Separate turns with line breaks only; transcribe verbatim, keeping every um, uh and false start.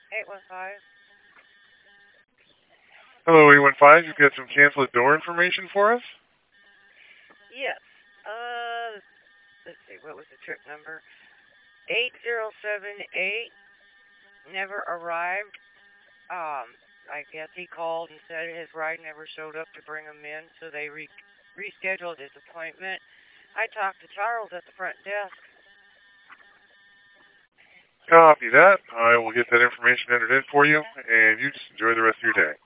eight one five.
Hello, eight one five. You've got some canceled door information for us?
Yes. Uh, let's see. What was the trip number? eight zero seven eight. Never arrived. Um, I guess he called and said his ride never showed up to bring him in, so they re- rescheduled his appointment. I talked to Charles at the front desk.
Copy that. I will get that information entered in for you, and you just enjoy the rest of your day.